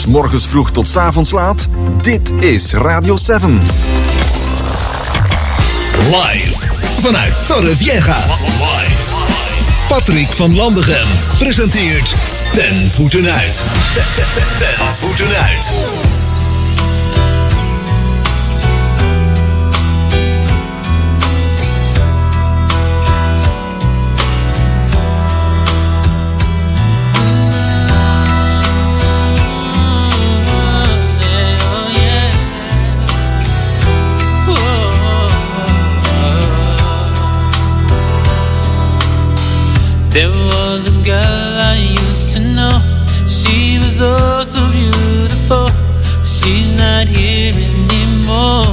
'S morgens vroeg tot 's avonds laat? Dit is Radio 7. Live vanuit Torrevieja. Patrick van Landegem presenteert Ten Voeten Uit. Ten Voeten Uit. There was a girl I used to know. She was oh so beautiful. But she's not here anymore.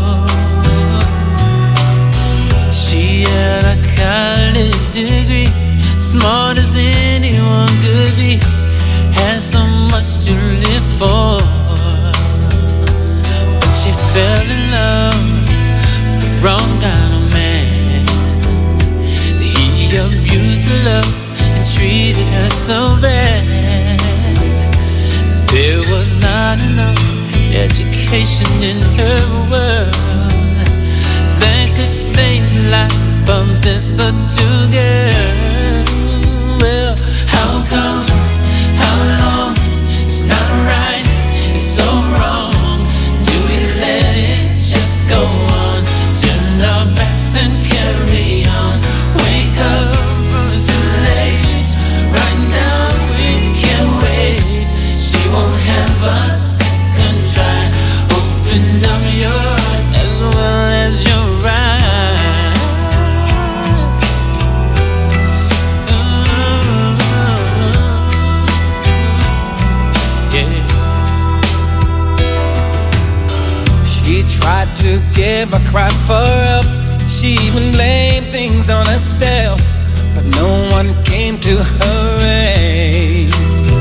She had a college degree, smart as anyone could be, had so much to live for. But she fell in love with the wrong kind of man. He abused her love and treated her so bad. There was not enough education in her world that could save the life of this little girl. Well, how come, how long, it's not right, it's so wrong. Do we let it just go on? Turn our backs and carry on. Wake up, it's too late. Right now we can't wait. She won't have a second try. Open up your heart as well as your eyes. Yeah. She tried to give a cry for help. She even blamed things on herself, but no one came to her aid.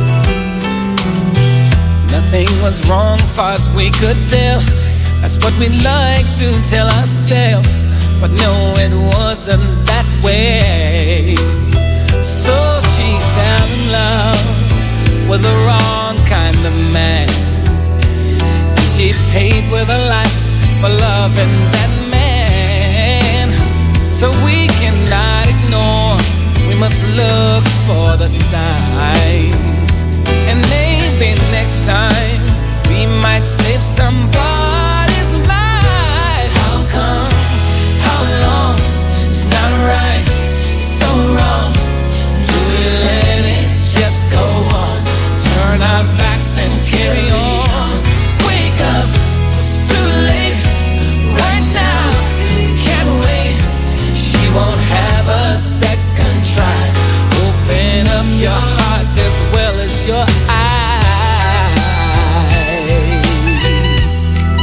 Nothing was wrong far as we could tell. That's what we like to tell ourselves, but no, it wasn't that way. So she fell in love with the wrong kind of man, and she paid with her life for loving that man. So we cannot ignore, we must look for the signs. And maybe next time we might save somebody's life. How come, how long, it's not right, it's so wrong. Do we let it just go on? Turn our backs and carry on. Wake up, it's too late. Right now, can't wait. She won't have a second try. Open up your hearts as well as your eyes.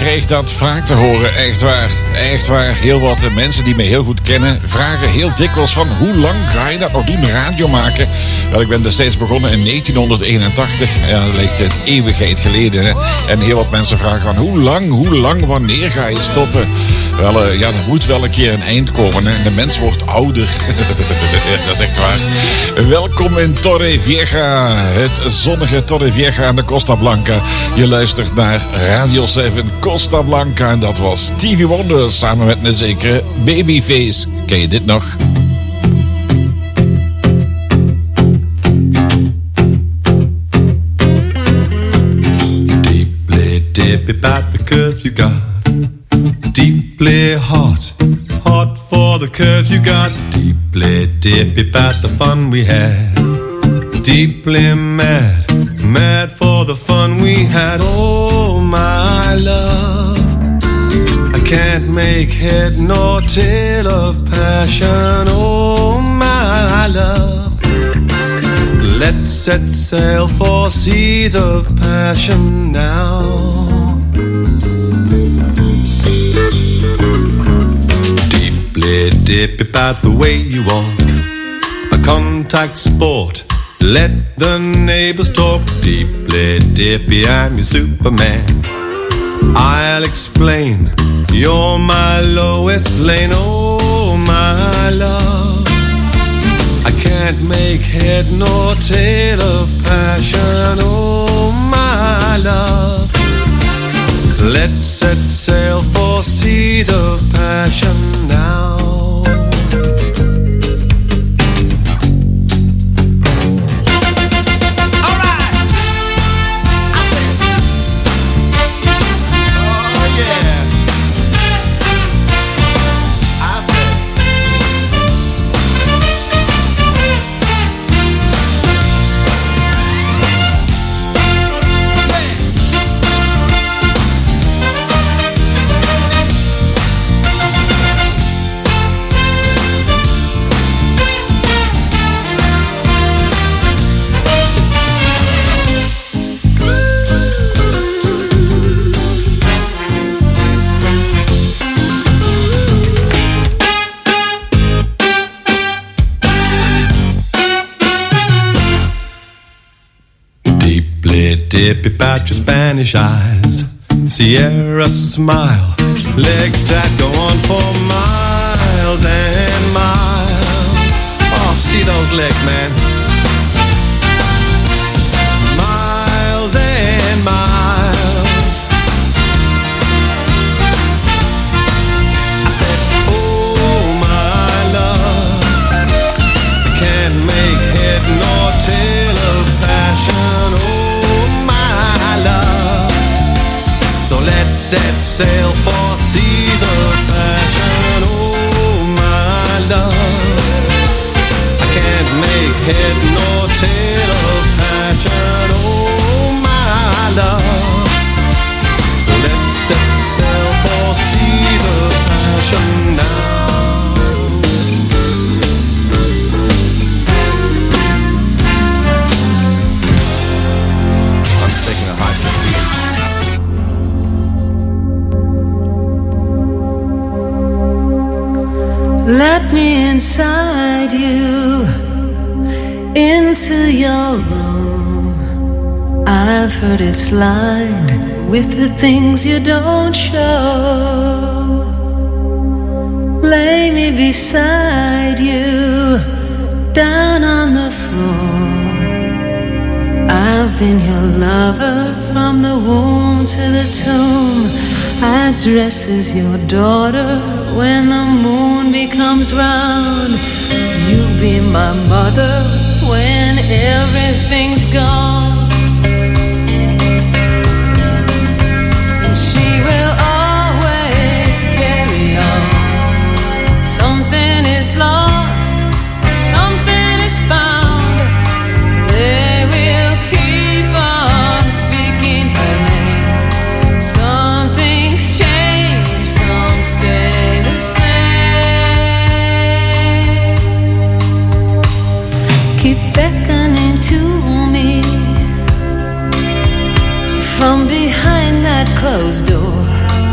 krijg dat vaak te horen. Echt waar. Echt waar. Heel wat mensen die mij heel goed kennen vragen heel dikwijls van hoe lang ga je dat nog doen, radio maken? Wel, ik ben destijds begonnen in 1981. Ja, dat lijkt een eeuwigheid geleden. Hè? En heel wat mensen vragen van hoe lang, wanneer ga je stoppen? Wel, ja, er moet wel een keer een eind komen. Hè? De mens wordt ouder. Dat is echt waar. Welkom in Torrevieja. Het zonnige Torrevieja aan de Costa Blanca. Je luistert naar Radio 7 Costa Blanca. En dat was Stevie Wonder samen met een zekere Babyface. Ken je dit nog? Deeply dippy about the curves you got. Deeply hot, hot for the curves you got. Deeply dippy about the fun we had. Deeply mad, mad for the fun we had. Oh my love, I can't make head nor tail of passion. Oh my love, let's set sail for seas of passion now. Deeply dippy about the way you walk, a contact sport, let the neighbors talk. Deeply dippy, I'm your Superman, I'll explain, you're my Lois Lane. Oh my love, I can't make head nor tail of passion. Oh my love, let's set sail for seas of passion now. Dippy about your Spanish eyes, Sierra smile, legs that go on for miles and miles. Oh, see those legs, man. Miles and miles. I said, oh my love, I can't make head nor tail of passion. Oh, so let's set sail for seas of passion. Oh my love, I can't make head nor tail of passion. Oh my love, so let's set sail for seas of passion now. I'm taking a hike to see. Let me inside you, into your room. I've heard it's lined with the things you don't show. Lay me beside you, down on the floor. I've been your lover from the womb to the tomb. I dress as your daughter when the moon becomes round. You be my mother when everything's gone. And she will always carry on. Something is lost, something is found. They will keep on speaking her name. Something's changed, some stay the same. Keep beckoning to me from behind that closed door.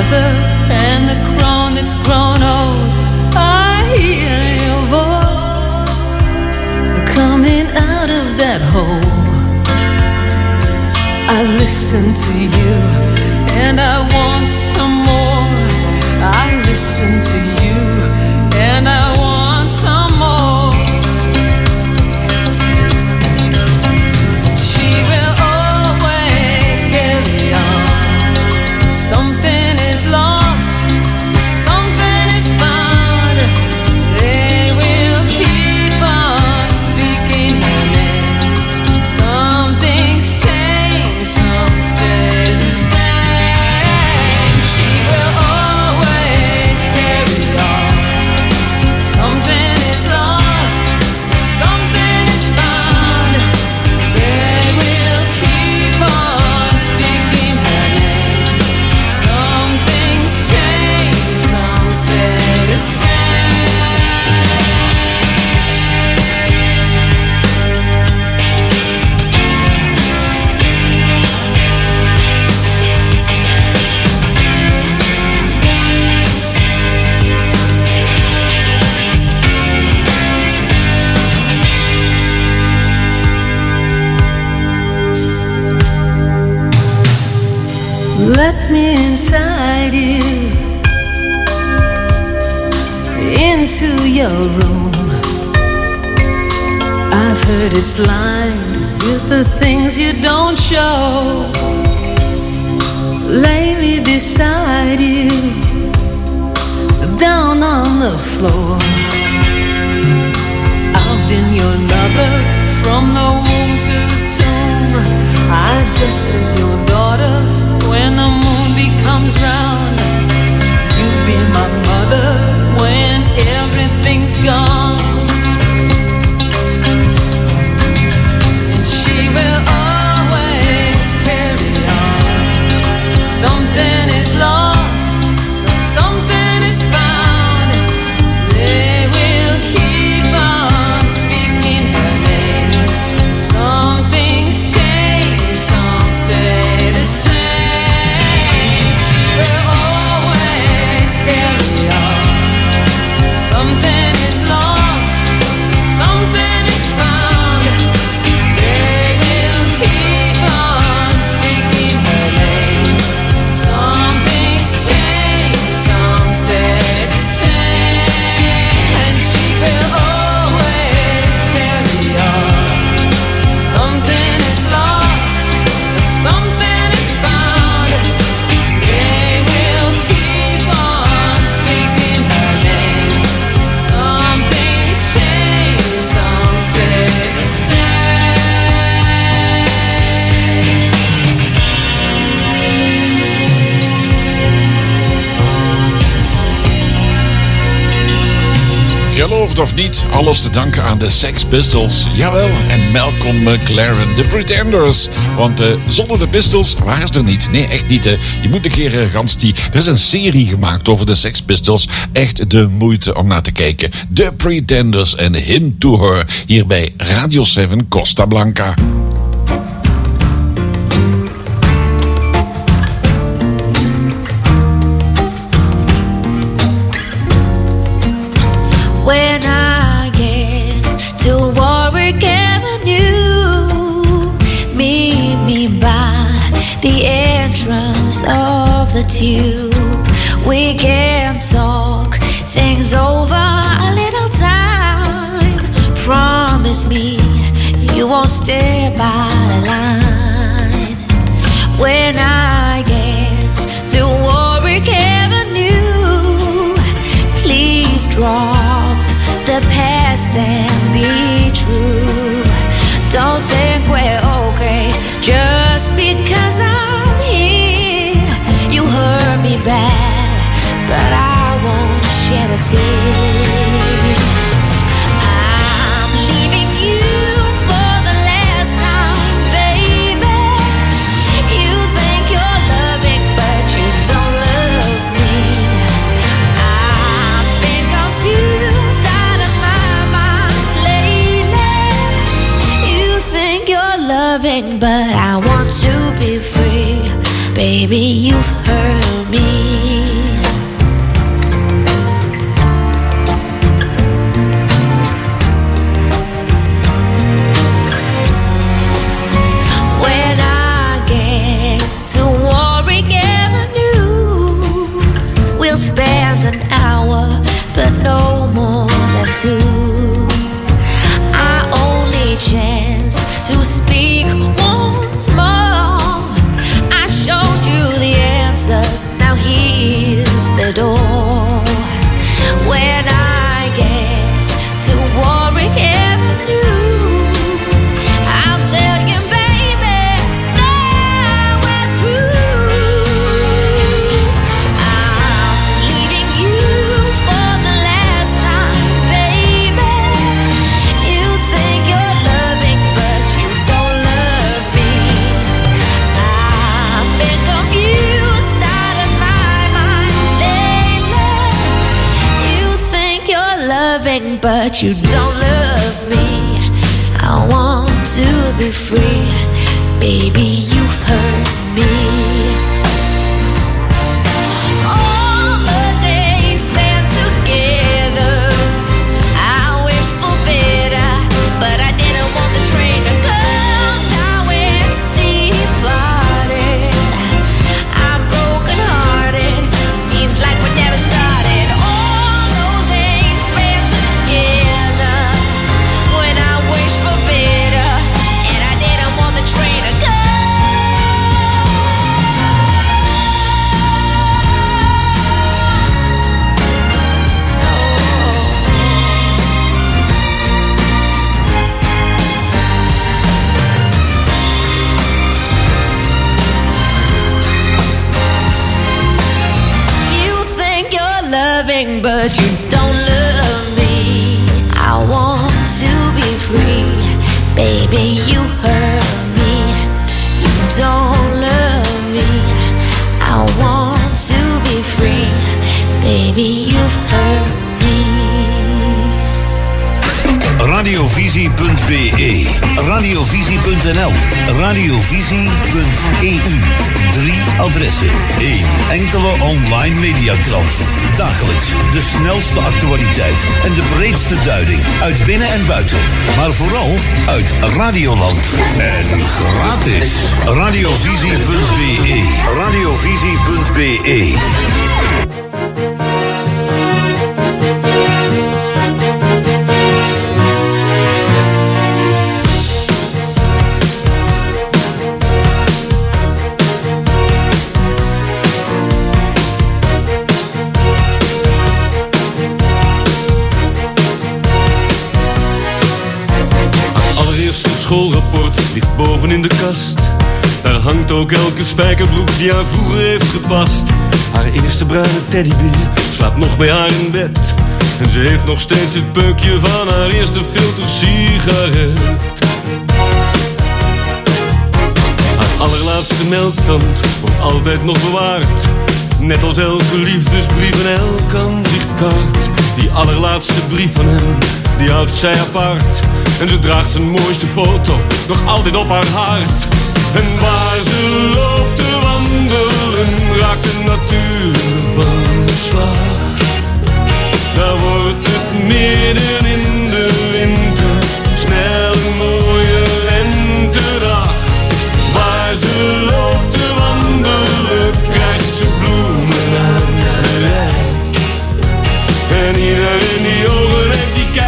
mother and the crone that's grown old. I hear your voice coming out of that hole. I listen to you and I want some more. I listen to you and I want some more. She will always carry on. Something is lost, something is found. They will keep on speaking her name. Some things change, some stay the same. She will always carry on. Something is lost, something is found. They will keep on speaking her name. Some things change, some stay the same. Let me inside you, into your room. I've heard it's lined with the things you don't show. Lay me beside you, down on the floor. I've been your lover from the womb to the tomb. I dress as your daughter when the moon becomes round. You be my mother when everything's gone. And she will always carry on. Something is lost, something is found. They will keep on speaking her name. Some things change, some stay the same. Something is lost, something is found. They will keep on speaking her name. Some things change, some stay the same. And she will always carry on. Something is lost, something is found. They will keep on speaking her name. Some things change, some stay the same. Geloof het of niet, alles te danken aan de Sex Pistols. Jawel, en Malcolm McLaren, de Pretenders. Want zonder de Pistols waren ze er niet. Nee, echt niet. Je moet een keer gans die... Er is een serie gemaakt over de Sex Pistols. Echt de moeite om naar te kijken. The Pretenders en Him to Her. Hier bij Radio 7 Costa Blanca. When I get to Warwick Avenue, meet me by the entrance of the tube. We can talk things over a little time. Promise me you won't stay by the line. When I get to Warwick Avenue, please drop the past and be true. Don't think we're okay just because I'm here. You hurt me bad, but I won't shed a tear. I'm leaving you for the last time, baby. You think you're loving, but you don't love me. I've been confused out of my mind lately. You think you're loving, but I want to be free. Baby, you've hurt me. but you don't love me. I want to be free, baby, you've hurt me. All the days spent together, I wish for better, but I didn't want the train to come. Now it's departed. I'm broken hearted. Seems like we never started. All those days spent together, when I wish for better, and I didn't want the train to come. Loving, but you don't love me. I want to be free, baby, you hurt me. You don't love me. I want to be free, baby, you've hurt me. Radiovisie.be, radiovisie.nl, radiovisie.eu. 3 adressen, 1 enkele online mediakrant. Dagelijks de snelste actualiteit en de breedste duiding uit binnen- en buiten. Maar vooral uit Radioland. En gratis. Radiovisie.be, radiovisie.be. Schoolrapport ligt boven in de kast. Daar hangt ook elke spijkerbroek die haar vroeger heeft gepast. Haar eerste bruine teddybeer slaapt nog bij haar in bed. En ze heeft nog steeds het peukje van haar eerste filtersigaret. Haar allerlaatste melktand wordt altijd nog bewaard. Net als elke liefdesbrief en elk aanzichtkaart. Die allerlaatste brief van hem, die houdt zij apart. En ze draagt zijn mooiste foto nog altijd op haar hart. En waar ze loopt te wandelen, raakt de natuur van de slag. Daar wordt het midden in de winter snel een mooie lentedag. Waar ze loopt te wandelen, krijgt ze bloemen aangereikt. En iedereen die ogen heeft, die kijkt.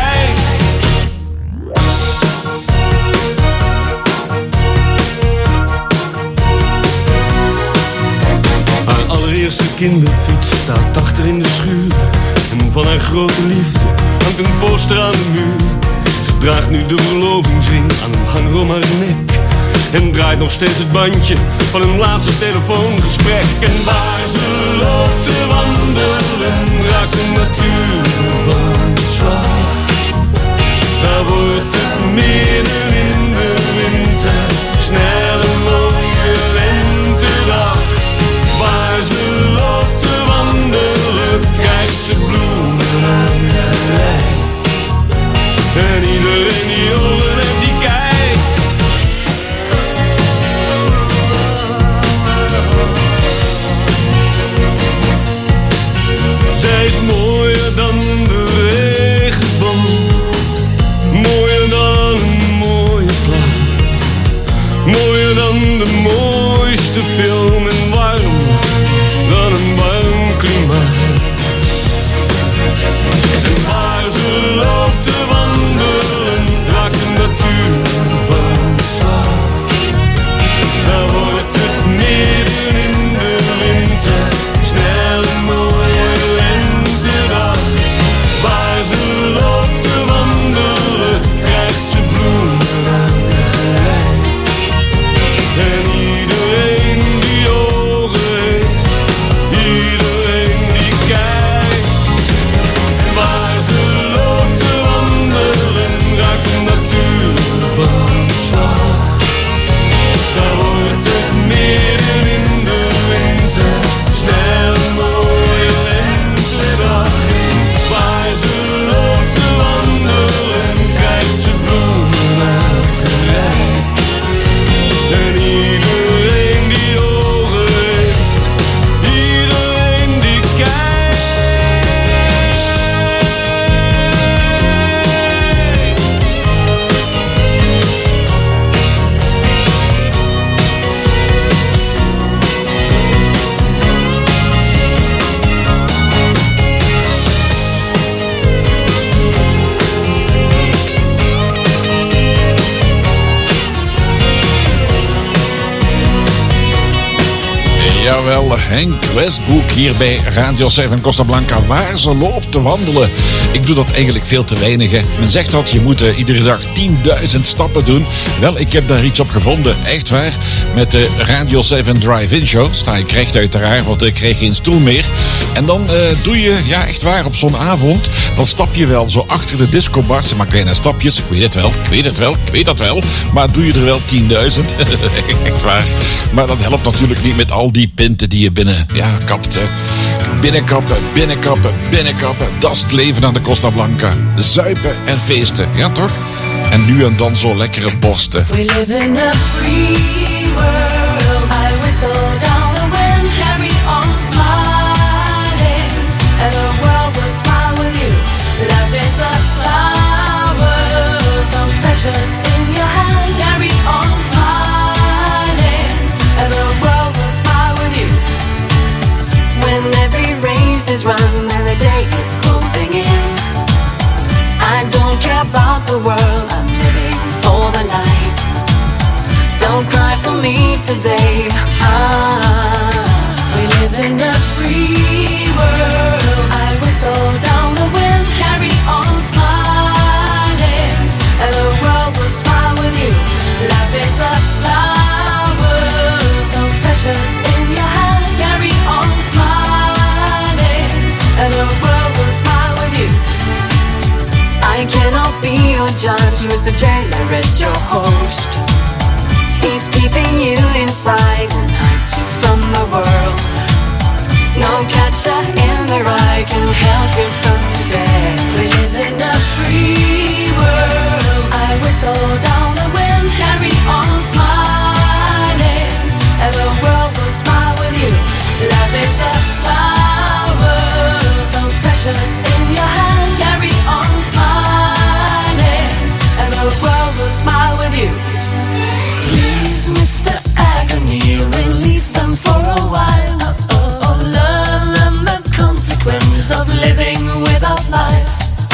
Kinderfiets staat achter in de schuur. En van haar grote liefde hangt een poster aan de muur. Ze draagt nu de verlovingsring aan een hanger om haar nek. En draait nog steeds het bandje van hun laatste telefoongesprek. En waar ze loopt te wandelen, raakt de natuur van de slag. Daar wordt het midden in de winter snel een mooie lentedag. Waar ze loopt te wandelen, krijgt ze bloemen aangereikt. En iedereen die ogen heeft, die kijkt. Zij is mooier dan de Jawel, Henk Westbroek hier bij Radio 7 Costa Blanca, waar ze loopt te wandelen. Ik doe dat eigenlijk veel te weinig. Hè. Men zegt dat je moet iedere dag 10.000 stappen doen. Wel, ik heb daar iets op gevonden, echt waar. Met de Radio 7 Drive-In Show sta ik recht uiteraard, want ik krijg geen stoel meer. En dan doe je, ja echt waar, op zo'n avond, dan stap je wel zo achter de discobars. Maar kleine stapjes, ik weet het wel. Maar doe je er wel 10.000? Echt waar. Maar dat helpt natuurlijk niet met al die pinten die je kapt. Hè. Binnenkappen. Dat is het leven aan de Costa Blanca. Zuipen en feesten, ja toch? En nu en dan zo lekkere borsten. We live in a free world. I whistle down the wind, carry on smiling, and the world will smile with you. Love is a flower, so precious in your hand. Carry on smiling, and the world will smile with you. When every race is run and the day is closing in, I don't care about the world, I'm living for the light. Don't cry for me today. We live in a free world. I whistle down the wind, carry on smiling, and the world will smile with you. Love is a flower, so precious in your hand. Carry on smiling, and the world will smile with you. I cannot be your judge, Mr. Jailer is your host. He's keeping you inside and hides you from the world. No catcher in the rye can help you from the sea. We live in a free world. I whistle down the wind, carry on smiling, and the world will smile with you. Love is a flower, so precious in your hand. Carry on smiling, and the world will smile with you. Please, Mr. Agony, release them for a while. Learn them the consequence of living without life.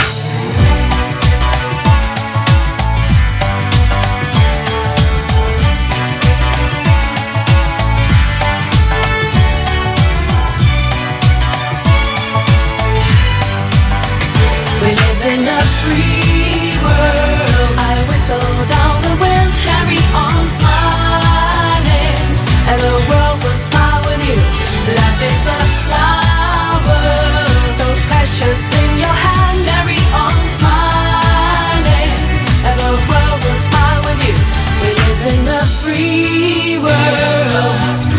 We live in a free world. I whistle down the wind, carry on smiling, and the world will smile with you. Life is a flower, so precious in your hand. Carry on smiling, and the world will smile with you. We live in a free world.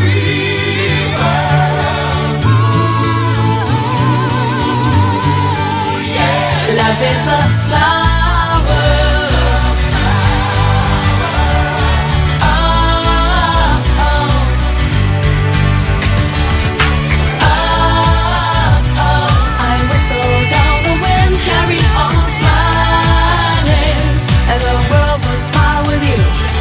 Life is a flower. I whistle down the wind, carry on smiling, and the world will smile with you.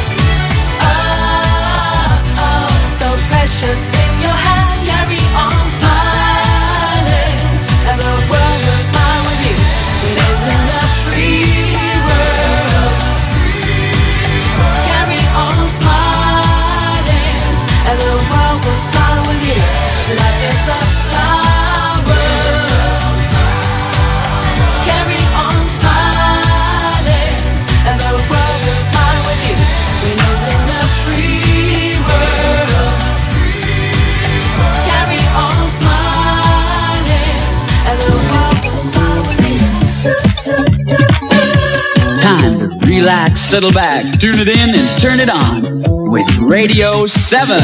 So precious in your hand, carry on smiling, and the world will smile with you. We live in a free world. Carry on smiling, and the world will smile with you. Life is a flower. Carry on smiling, and the world will smile with you. We live in a free world. Carry on smiling, and the world will smile with you. Time to relax, settle back, tune it in and turn it on with Radio 7.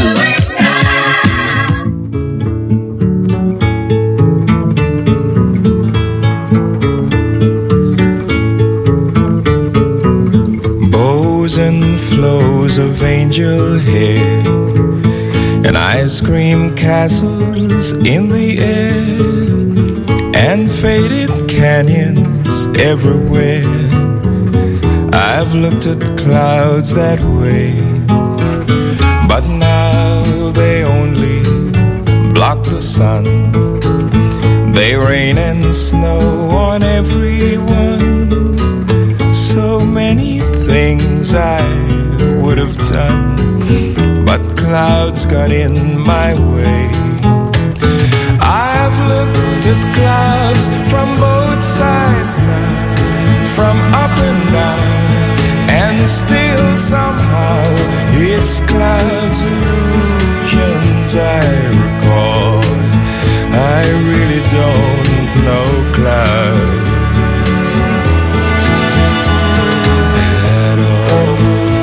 Bows and flows of angel hair and ice cream castles in the air and faded canyons everywhere. I've looked at clouds that way, but now they only block the sun. They rain and snow on everyone. So many things I would have done, but clouds got in my way. I've looked at clouds from both sides now, from up and down, and still somehow it's clouds illusions I recall. I really don't know clouds at all.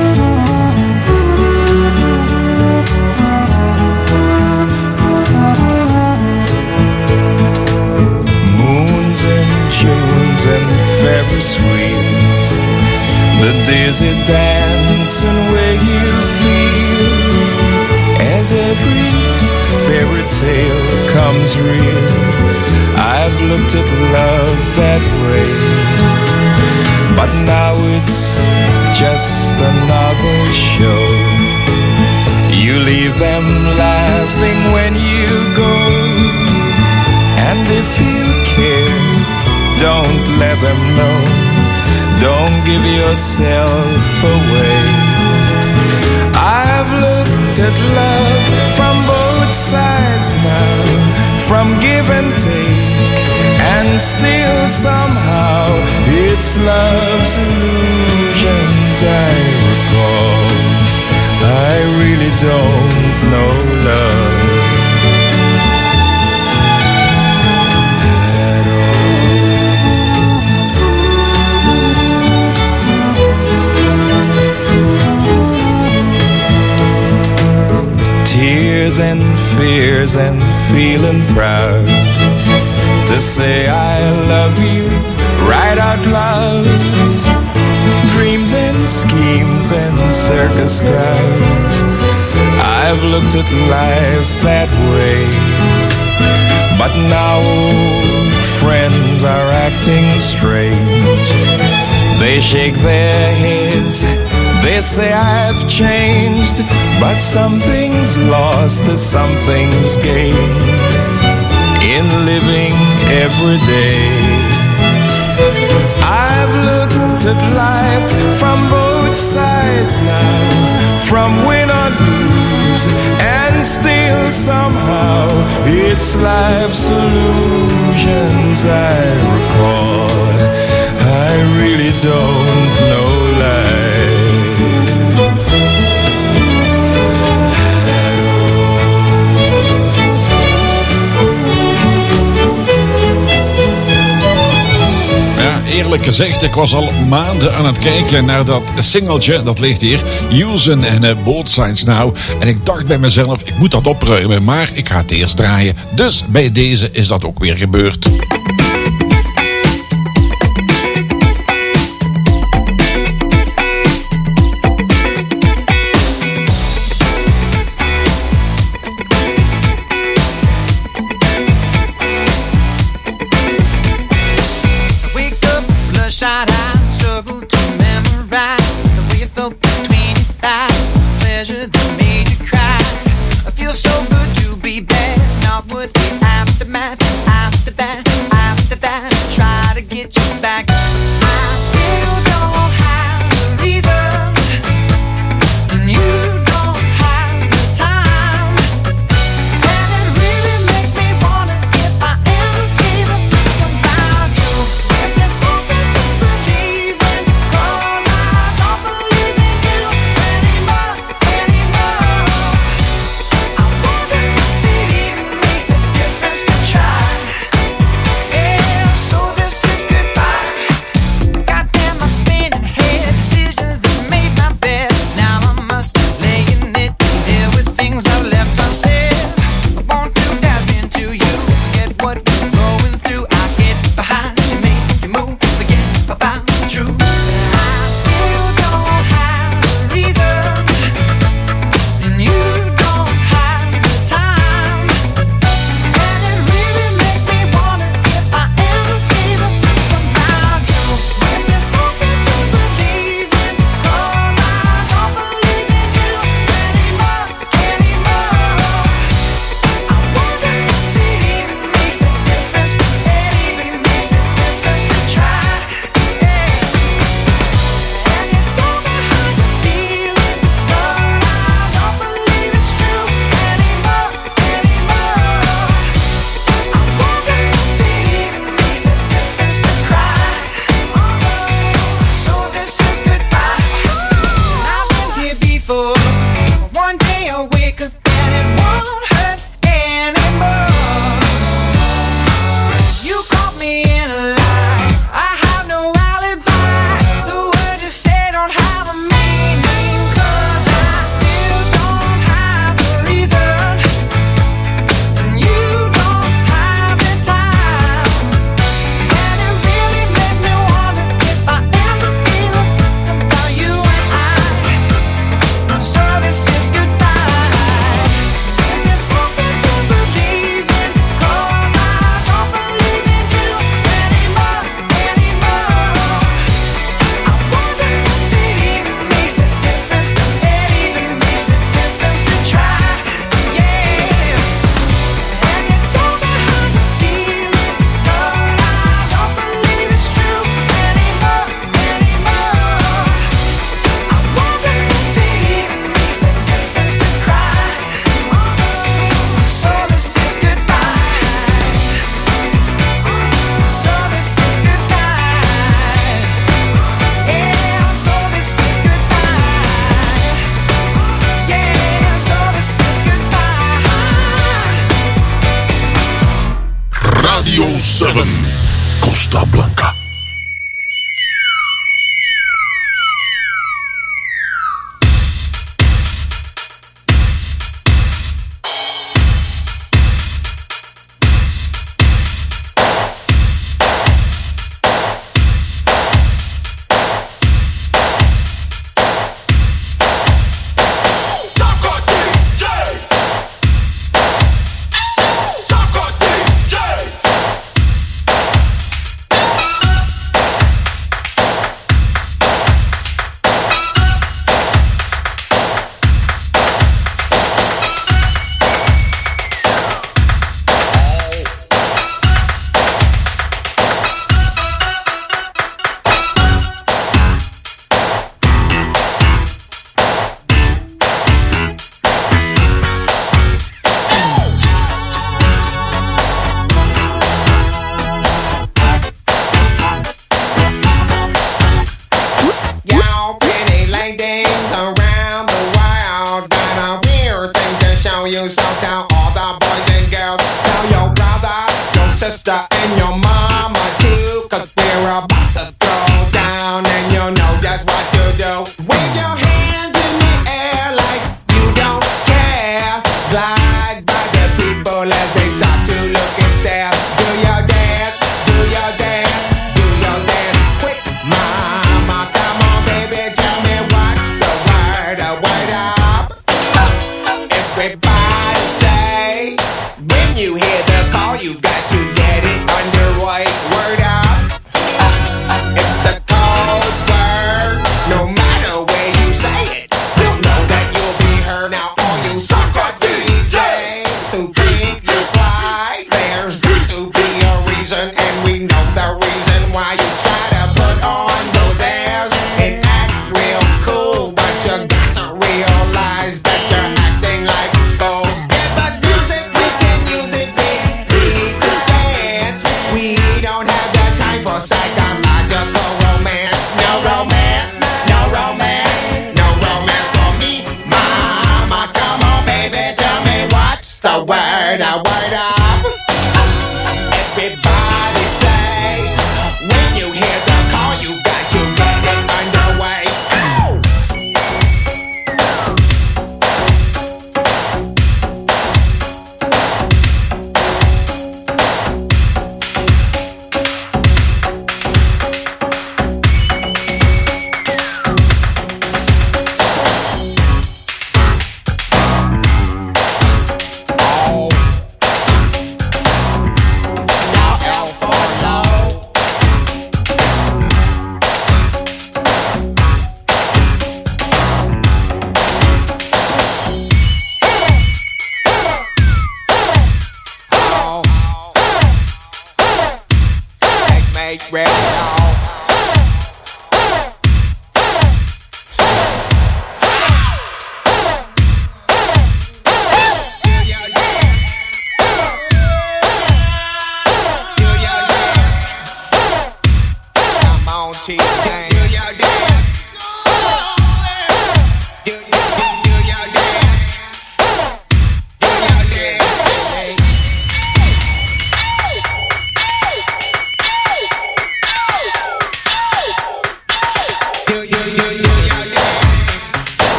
Moons and Junes and Ferris wheels, the dizzy dance and where you feel as every fairy tale comes real. I've looked at love that way, but now it's just another show. You leave them laughing when you go, and if you care, don't let them know. Don't give yourself away. I've looked at love from both sides now, from give and take, and still somehow it's love's illusions I recall. I really don't know love at all. Tears and fears and feeling proud to say I love you right out loud. Dreams and schemes and circus crowds, I've looked at life that way, but now old friends are acting strange. They shake their heads, they say I've changed, but something's lost as something's gained in living every day. I've looked at life from both sides now, from win or lose, and still somehow it's life's illusions I recall. I really don't know life at all. Ja, eerlijk gezegd, ik was al maanden aan het kijken naar dat singeltje, dat ligt hier, Usen en Both Sides Now. En ik dacht bij mezelf, ik moet dat opruimen, maar ik ga het eerst draaien. Dus bij deze is dat ook weer gebeurd. So good to be bad, not worth the aftermath, after that. Radio 7, Costa Blanca.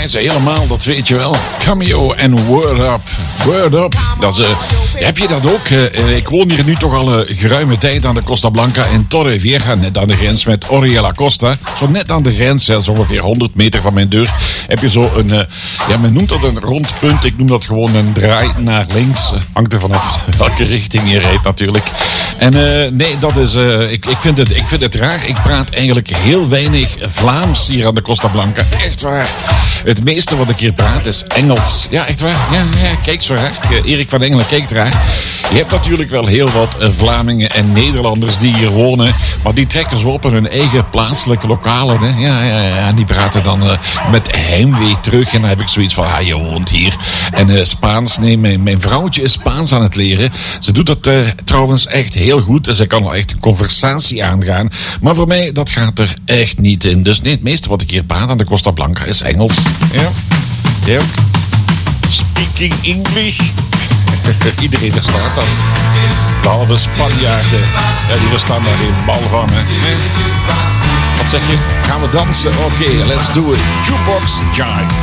zijn ze helemaal, dat weet je wel. Cameo en Word Up. Word Up, dat is, heb je dat ook? Ik woon hier nu toch al geruime tijd aan de Costa Blanca in Torrevieja, net aan de grens met Orihuela Costa. Zo net aan de grens, zo ongeveer 100 meter van mijn deur, heb je zo een, ja, men noemt dat een rondpunt. Ik noem dat gewoon een draai naar links. Hangt er vanaf welke richting je rijdt natuurlijk. En nee, dat is, ik vind het raar. Ik praat eigenlijk heel weinig Vlaams hier aan de Costa Blanca. Echt waar. Het meeste wat ik hier praat is Engels. Ja, echt waar. Ja, kijk zo raar. Erik van Engelen kijkt raar. Je hebt natuurlijk wel heel wat Vlamingen en Nederlanders die hier wonen. Maar die trekken zo op in hun eigen plaatselijke lokalen. Hè. Ja, die praten dan met heimwee terug. En dan heb ik zoiets van, je woont hier. En Spaans, nee, mijn vrouwtje is Spaans aan het leren. Ze doet dat trouwens echt heel goed. Ze kan wel echt een conversatie aangaan. Maar voor mij, dat gaat er echt niet in. Dus nee, het meeste wat ik hier praat aan de Costa Blanca is Engels. Ja. Jij ook? Speaking English. Iedereen verstaat dat. Behalve Spanjaarden. Ja, die verstaan daar geen bal van. Hè. Wat zeg je? Gaan we dansen? Oké, let's do it. Jukebox Jive.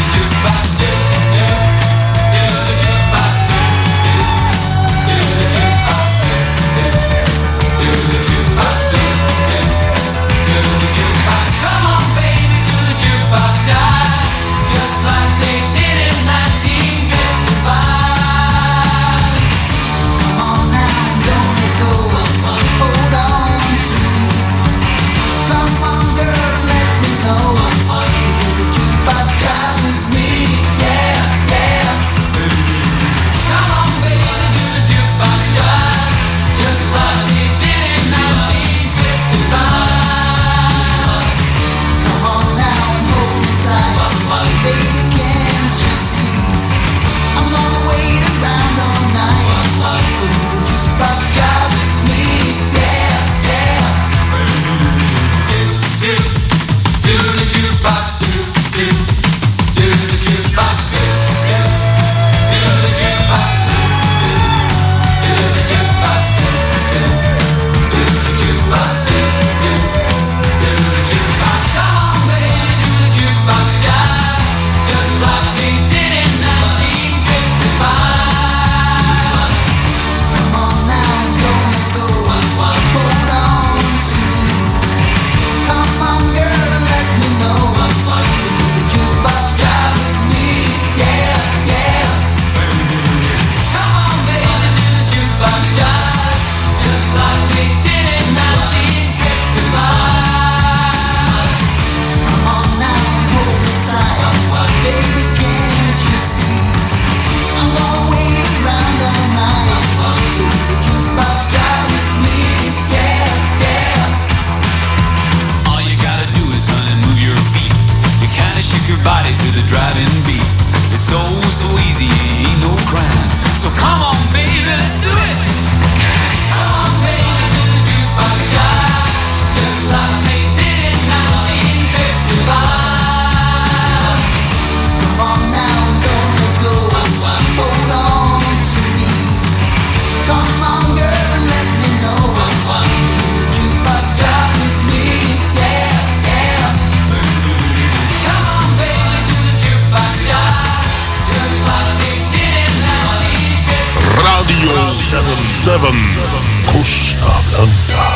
Costa Blanca.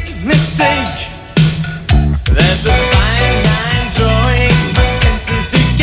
There's a fine line drawing my senses together.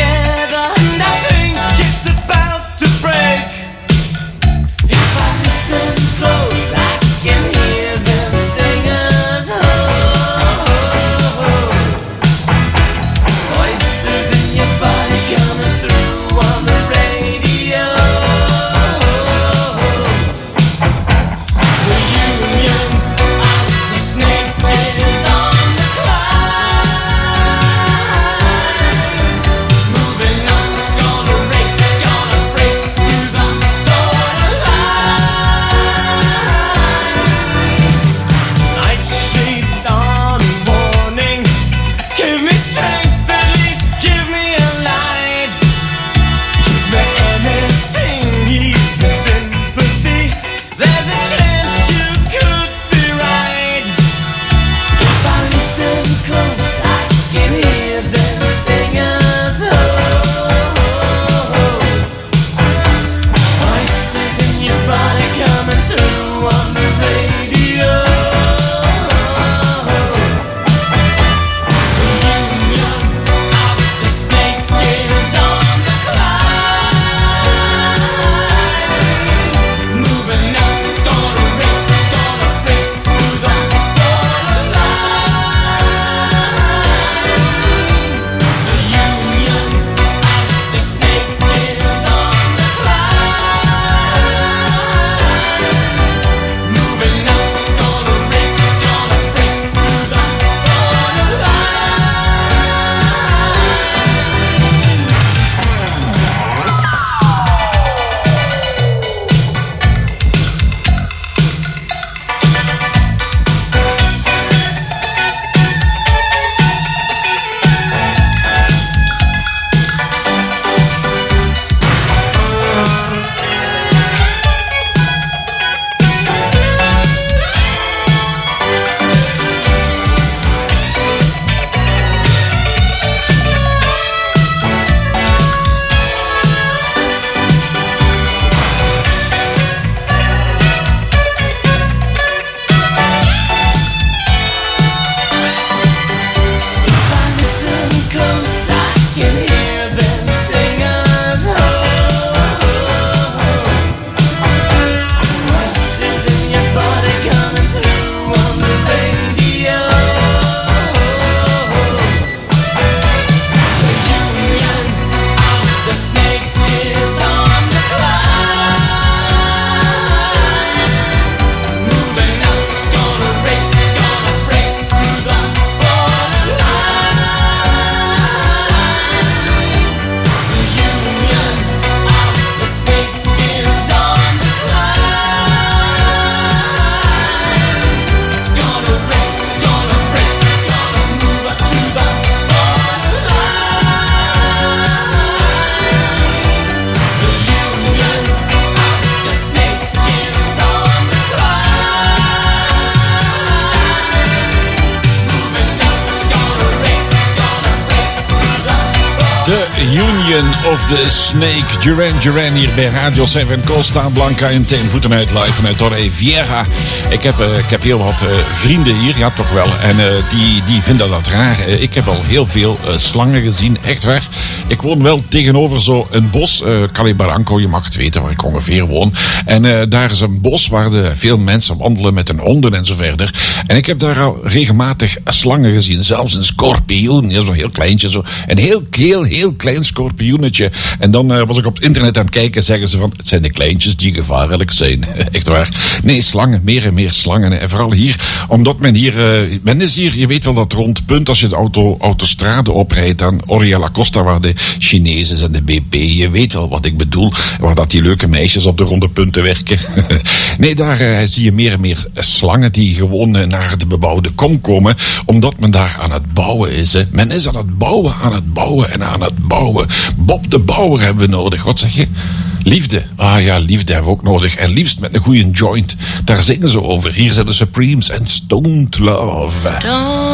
Season of the Snake. Duran hier bij Radio 7. Costa Blanca en 10 voeten uit live vanuit Torre Vieja. Ik heb heel wat vrienden hier, ja toch wel. En die vinden dat raar. Ik heb al heel veel slangen gezien, echt waar. Ik woon wel tegenover zo'n bos, Cali Barranco, je mag het weten waar ik ongeveer woon. En daar is een bos waar veel mensen wandelen met hun honden en zo verder. En ik heb daar al regelmatig slangen gezien, zelfs een schorpioen, zo'n heel kleintje, zo. Een heel klein schorpioenetje. En dan was ik op het internet aan het kijken, zeggen ze van, het zijn de kleintjes die gevaarlijk zijn. Echt waar. Nee, slangen, meer en meer slangen. En vooral hier, omdat men is hier, je weet wel dat rond punt als je de autostrade oprijdt aan Oriella Costa, waar de Chinezen en de BP, je weet wel wat ik bedoel, waar dat die leuke meisjes op de ronde punten werken. Nee, daar zie je meer en meer slangen die gewoon naar de bebouwde kom komen, omdat men daar aan het bouwen is. Hè. Men is aan het bouwen en aan het bouwen. Bob de Bouwer hebben we nodig. Wat zeg je? Liefde. Ah ja, liefde hebben we ook nodig. En liefst met een goede joint. Daar zingen ze over. Hier zijn de Supremes en Stoned Love. Stoned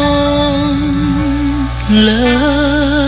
Love.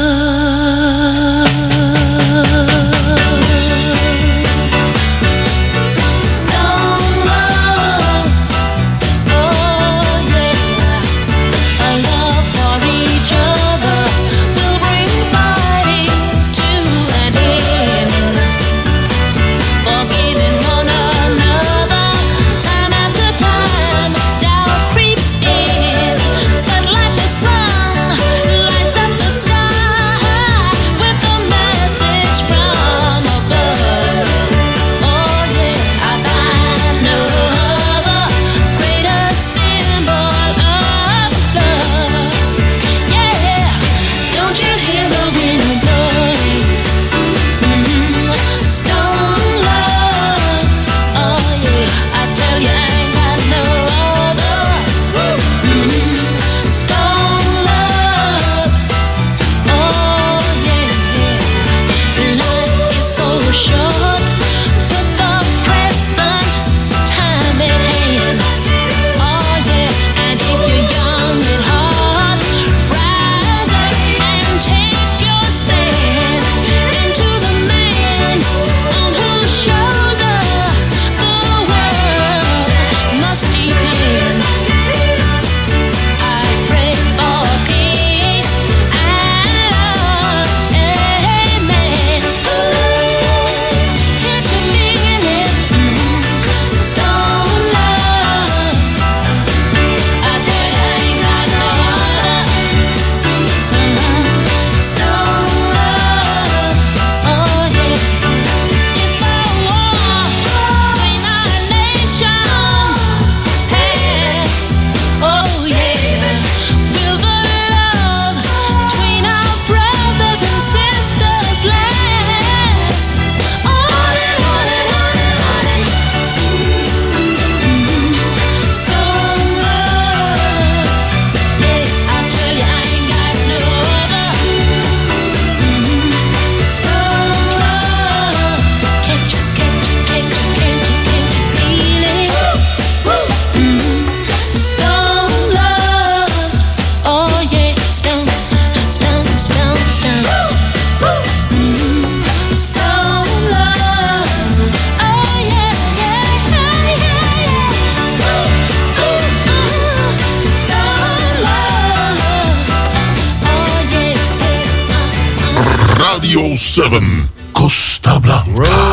Radio 7 Costa Blanca.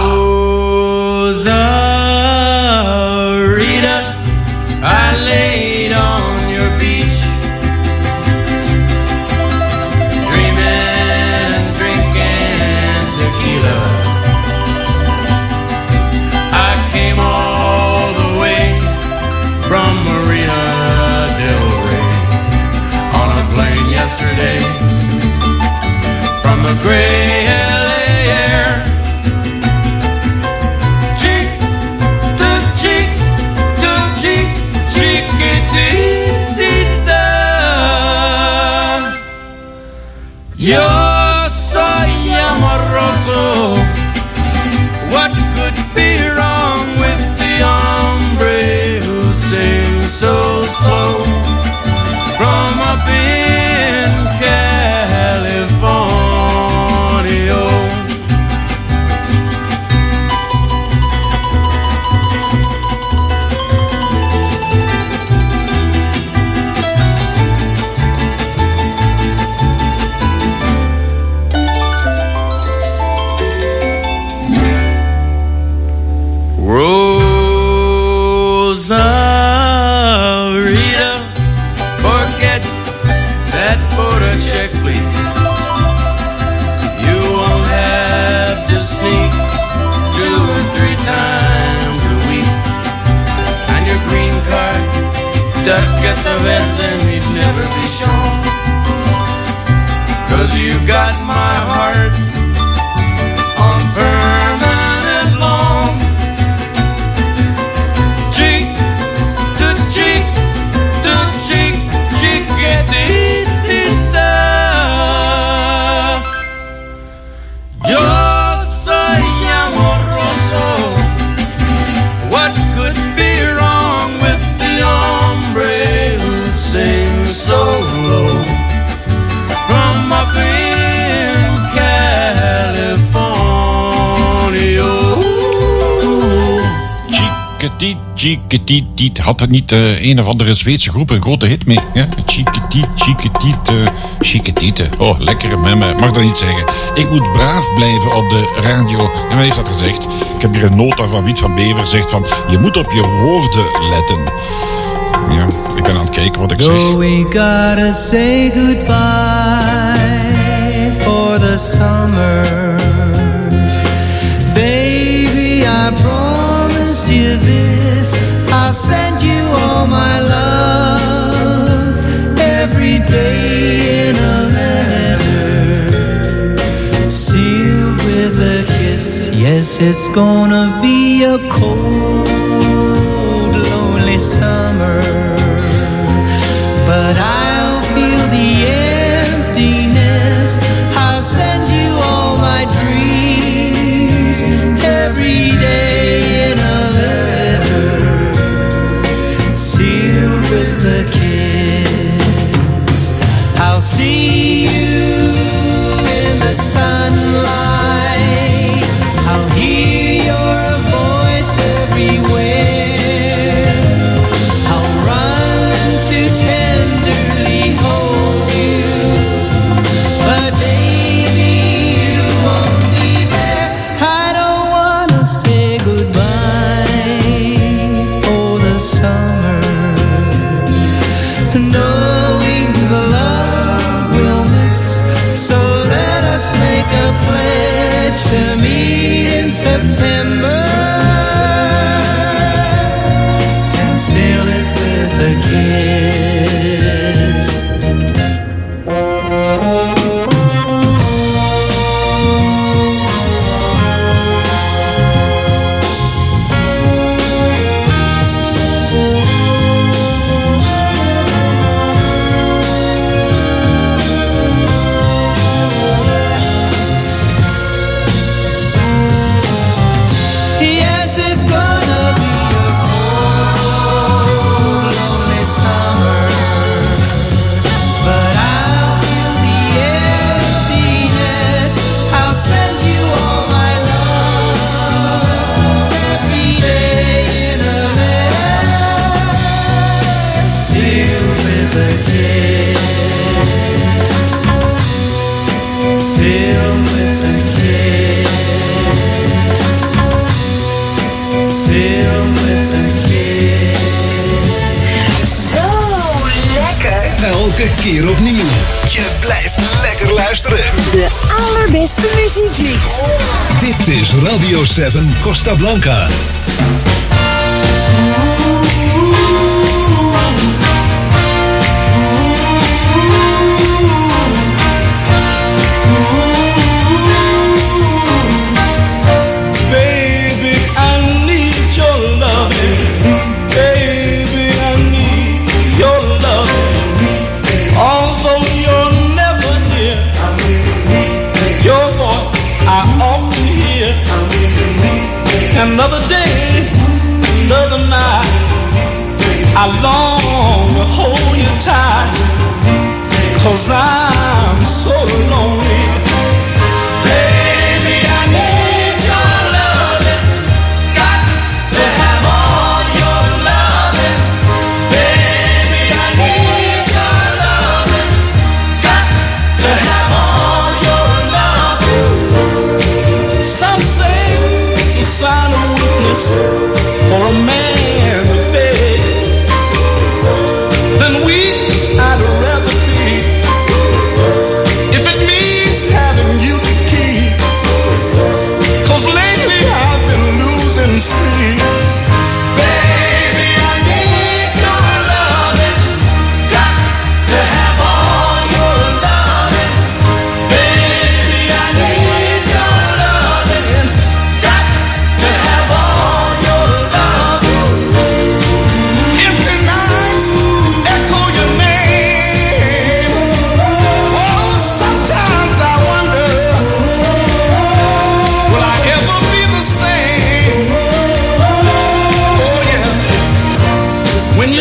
Rosarita, I laid on your beach, dreaming, drinking tequila. I came all the way from Marina del Rey on a plane yesterday from the gray LA air. Cheek to cheek to cheek, chiquitita. Yo soy amoroso. What could be wrong with the hombre who sings so slow from up in California? Rosarita, forget that border check, please. You won't have to sneak 2 or 3 times a week. And your green card stuck at the vet, then you'd never be shown. 'Cause you've got my heart on permanent loan. Cheek to cheek to cheek, chiquitita. Yo soy amoroso. What could be wrong with the hombre who sings so low? From up in California. Chiquitiet. Had er niet een of andere Zweedse groep een grote hit mee? Ja? Chiquitiet. Oh, lekkere memme. Mag dat niet zeggen. Ik moet braaf blijven op de radio. En men heeft dat gezegd. Ik heb hier een nota van Wiet van Bever. Zegt van, je moet op je woorden letten. Ja, ik ben aan het kijken wat ik zeg. So we gotta say goodbye for the summer. Baby, I promise you this. I'll send you all my love every day in a letter, sealed with a kiss. Yes, it's gonna be a cold, lonely summer, but I'll feel the emptiness. I'll send you all my dreams every day in a letter, sealed with a kiss. I'll see you in the sunlight. I'll hear your voice everywhere. I'll run to tenderly hold you, but baby, you won't be there. I don't wanna say goodbye for the summer, knowing the love we'll miss. So let us make a pledge to meet in September and seal it with a kiss. Yes, it's gonna be a cold, lonely summer, but I'll feel the emptiness. I'll send you all my love every day in a letter, sealed with a kiss, sealed with a kiss, sealed with a kiss. Zo lekker. Elke keer opnieuw. Je blijft lekker luisteren. De allerbeste muziekmix. Dit is Radio 7 Costa Blanca. Baby, I need your loving. Baby, I need your loving. Although you're never near, your voice I often hear. Another day, another night, I long to hold you tight, 'cause I'm so lonely. Baby, I need your loving. Got to have all your loving. Baby, I need your loving. Got to have all your loving. Some say it's a sign of weakness.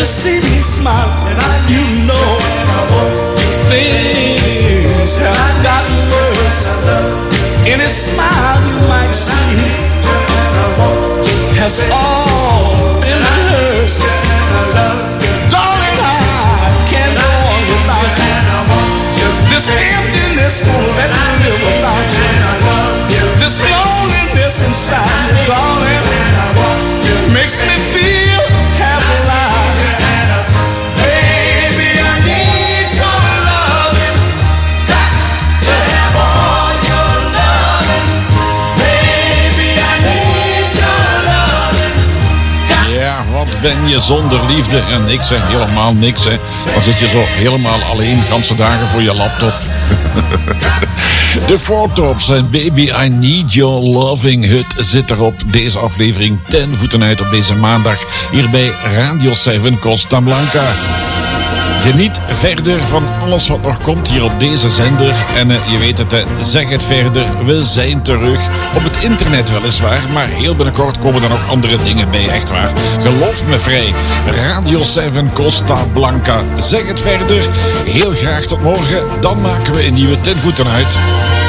you see me smile, you know things have gotten worse. Any smile you might see has all been hers. Darling, I can't go on without you. This emptiness won't let me live without you. This loneliness inside me, darling, makes me feel half alive. Baby, I need your loving. Got to have all your loving. Baby, I need your loving. Ja, wat ben je zonder liefde? En niks, hè. Helemaal niks, hè. Dan zit je zo helemaal alleen, ganse dagen voor je laptop. De Four Tops en Baby I Need Your Loving. Het zit erop. Deze aflevering 10 voeten uit op deze maandag. Hier bij Radio 7 Costa Blanca. Geniet verder van alles wat nog komt hier op deze zender. En je weet het, zeg het verder. We zijn terug. Op het internet weliswaar. Maar heel binnenkort komen er nog andere dingen bij. Echt waar. Geloof me vrij. Radio 7 Costa Blanca. Zeg het verder. Heel graag tot morgen. Dan maken we een nieuwe 10 voeten uit.